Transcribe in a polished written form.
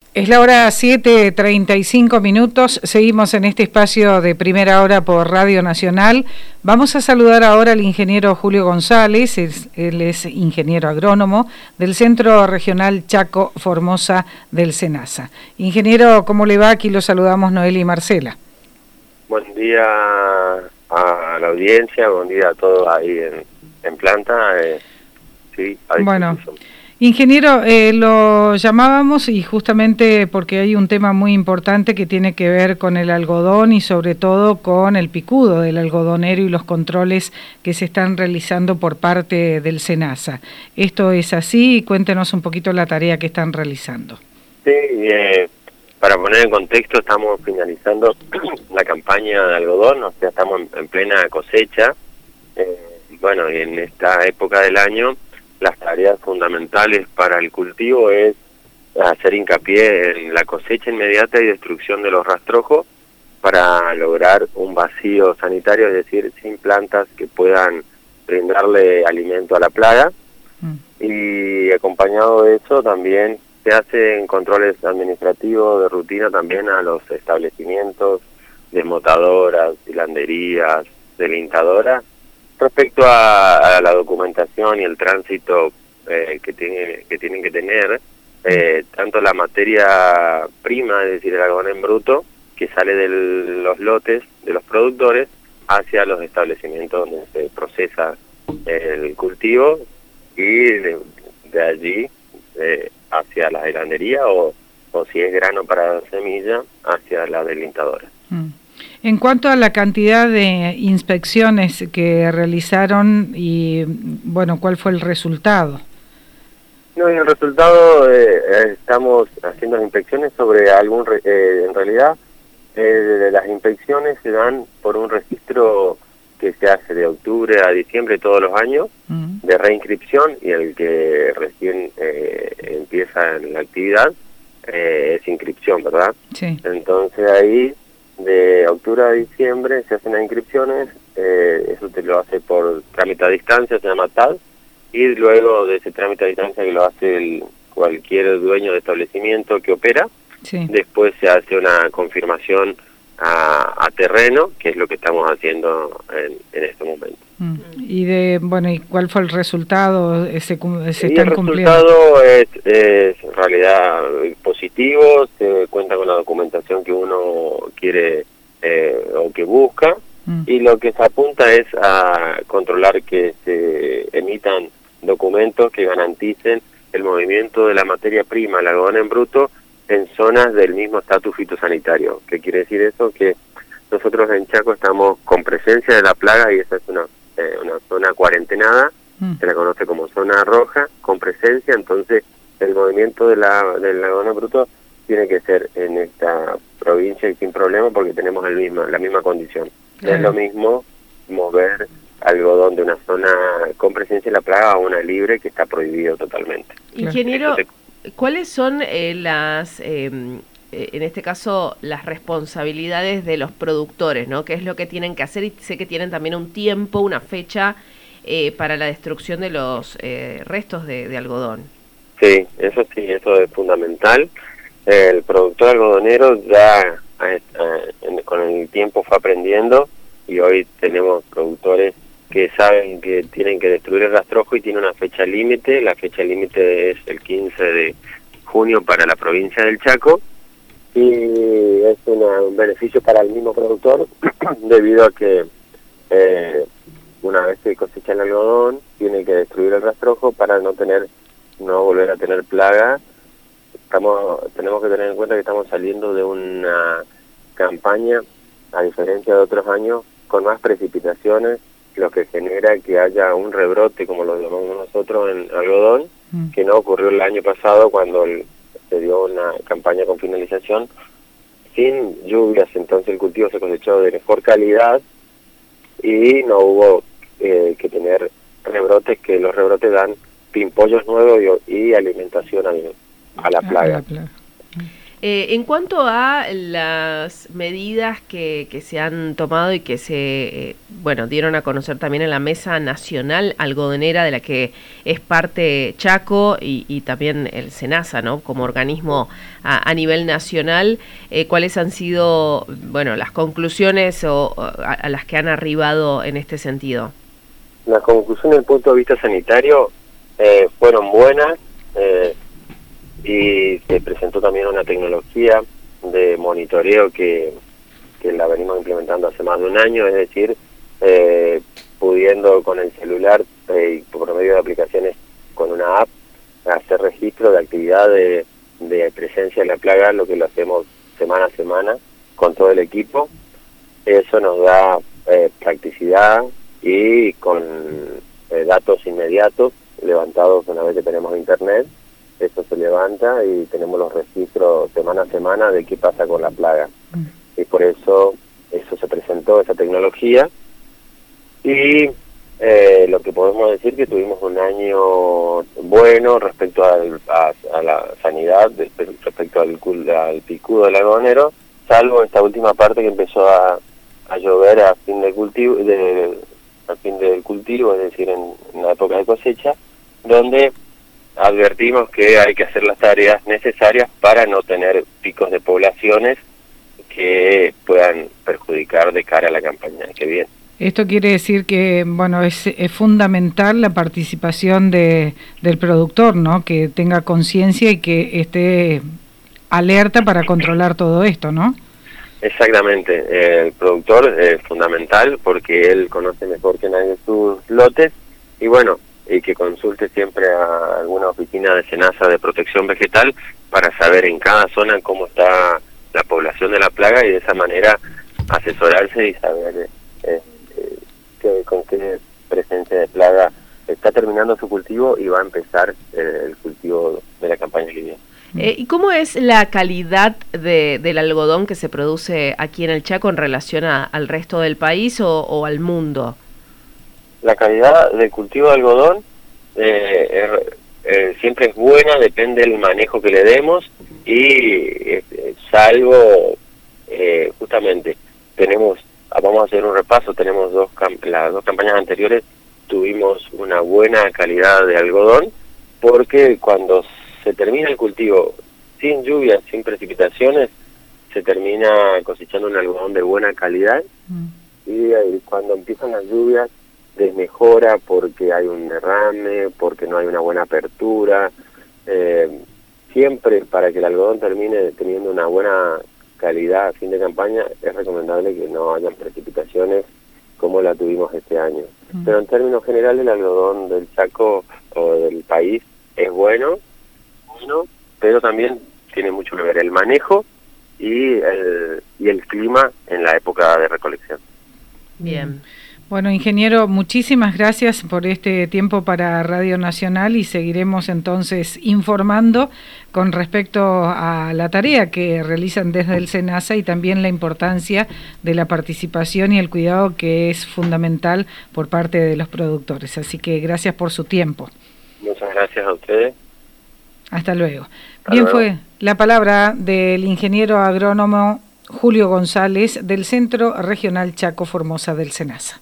Es la hora 7:35. Seguimos en este espacio de Primera Hora por Radio Nacional. Vamos a saludar ahora al ingeniero Julio González. Él es ingeniero agrónomo del Centro Regional Chaco Formosa del SENASA. Ingeniero, ¿cómo le va? Aquí lo saludamos Noel y Marcela. Buen día a la audiencia, buen día a todos ahí en planta. Sí, bueno. Ingeniero, lo llamábamos y justamente porque hay un tema muy importante que tiene que ver con el algodón y sobre todo con el picudo del algodonero y los controles que se están realizando por parte del SENASA. ¿Esto es así? Cuéntenos un poquito la tarea que están realizando. Sí, para poner en contexto, estamos finalizando la campaña de algodón, o sea, estamos en plena cosecha. Bueno, y en esta época del año, las tareas fundamentales para el cultivo es hacer hincapié en la cosecha inmediata y destrucción de los rastrojos para lograr un vacío sanitario, es decir, sin plantas que puedan brindarle alimento a la plaga. Y acompañado de eso también se hacen controles administrativos de rutina también a los establecimientos, desmotadoras, hilanderías, delimitadoras, respecto a la documentación y el tránsito que tienen que tener, tanto la materia prima, es decir, el algodón en bruto, que sale de los lotes de los productores hacia los establecimientos donde se procesa el cultivo, y de allí hacia la hilandería o si es grano para semilla, hacia la delimitadoras. En cuanto a la cantidad de inspecciones que realizaron y, bueno, ¿cuál fue el resultado? No, y el resultado, estamos haciendo las inspecciones sobre en realidad, las inspecciones se dan por un registro que se hace de octubre a diciembre todos los años, de reinscripción, y el que recién empieza en la actividad es inscripción, ¿verdad? Sí. Entonces ahí, de octubre a diciembre se hacen las inscripciones, eso te lo hace por trámite a distancia, se llama TAD, y luego de ese trámite a distancia que lo hace cualquier dueño de establecimiento que opera, sí, después se hace una confirmación a terreno, que es lo que estamos haciendo en este momento. ¿Y cuál fue el resultado? ¿Se están cumpliendo? El resultado es en realidad positivo, se cuenta con la documentación que uno quiere o que busca, y lo que se apunta es a controlar que se emitan documentos que garanticen el movimiento de la materia prima, el algodón en bruto, en zonas del mismo estatus fitosanitario. ¿Qué quiere decir eso? Que nosotros en Chaco estamos con presencia de la plaga, y esa es una zona cuarentenada, se la conoce como zona roja, con presencia. Entonces el movimiento del algodón bruto tiene que ser en esta provincia y sin problema, porque tenemos la misma condición. No es lo mismo mover algodón de una zona con presencia de la plaga a una libre, que está prohibido totalmente. Ingeniero, ¿cuáles son en este caso, las responsabilidades de los productores, ¿no? ¿Qué es lo que tienen que hacer? Y sé que tienen también un tiempo, una fecha para la destrucción de los restos de algodón. Sí, eso es fundamental. El productor algodonero ya con el tiempo fue aprendiendo, y hoy tenemos productores que saben que tienen que destruir el rastrojo y tiene una fecha límite. La fecha límite es el 15 de junio para la provincia del Chaco, y es un beneficio para el mismo productor debido a que una vez que cosecha el algodón tiene que destruir el rastrojo para no volver a tener plaga. Tenemos que tener en cuenta que estamos saliendo de una campaña, a diferencia de otros años, con más precipitaciones, lo que genera que haya un rebrote, como lo llamamos nosotros, en algodón, que no ocurrió el año pasado, cuando se dio una campaña con finalización sin lluvias. Entonces el cultivo se cosechó de mejor calidad y no hubo que tener rebrotes, que los rebrotes dan pimpollos nuevos y alimentación a la plaga. En cuanto a las medidas que se han tomado y que se dieron a conocer también en la Mesa Nacional Algodonera, de la que es parte Chaco y también el SENASA, ¿no?, como organismo a nivel nacional, ¿cuáles han sido las conclusiones a las que han arribado en este sentido? Las conclusiones desde el punto de vista sanitario fueron buenas. Y se presentó también una tecnología de monitoreo que la venimos implementando hace más de un año, es decir, pudiendo con el celular y por medio de aplicaciones con una app hacer registro de actividad de presencia de la plaga, lo que lo hacemos semana a semana con todo el equipo. Eso nos da practicidad y con datos inmediatos levantados una vez que tenemos internet. Eso se levanta y tenemos los registros semana a semana de qué pasa con la plaga. Y por eso se presentó esa tecnología. Y lo que podemos decir que tuvimos un año bueno respecto a la sanidad, respecto al picudo del algodonero, salvo esta última parte que empezó a llover a fin del cultivo, es decir, en la época de cosecha, donde advertimos que hay que hacer las tareas necesarias para no tener picos de poblaciones que puedan perjudicar de cara a la campaña que viene. Esto quiere decir que es fundamental la participación del productor, ¿no?, que tenga conciencia y que esté alerta para controlar todo esto, ¿no? Exactamente, el productor es fundamental porque él conoce mejor que nadie sus lotes y que consulte siempre a alguna oficina de SENASA de protección vegetal para saber en cada zona cómo está la población de la plaga y de esa manera asesorarse y saber con qué presencia de plaga está terminando su cultivo y va a empezar el cultivo de la campaña que viene. ¿Y cómo es la calidad del algodón que se produce aquí en el Chaco en relación al resto del país o al mundo? La calidad del cultivo de algodón siempre es buena, depende del manejo que le demos y salvo justamente vamos a hacer un repaso, tenemos las dos campañas anteriores tuvimos una buena calidad de algodón porque cuando se termina el cultivo sin lluvias, sin precipitaciones, se termina cosechando un algodón de buena calidad y cuando empiezan las lluvias desmejora porque hay un derrame, porque no hay una buena apertura. Siempre para que el algodón termine teniendo una buena calidad a fin de campaña es recomendable que no hayan precipitaciones como la tuvimos este año. Pero en términos generales el algodón del Chaco o del país es bueno, pero también tiene mucho que ver el manejo y el clima en la época de recolección. Bien. Bueno, ingeniero, muchísimas gracias por este tiempo para Radio Nacional y seguiremos entonces informando con respecto a la tarea que realizan desde el SENASA y también la importancia de la participación y el cuidado que es fundamental por parte de los productores. Así que gracias por su tiempo. Muchas gracias a ustedes. Hasta luego. Hasta Bien, luego. fue la palabra del ingeniero agrónomo Julio González del Centro Regional Chaco Formosa del SENASA.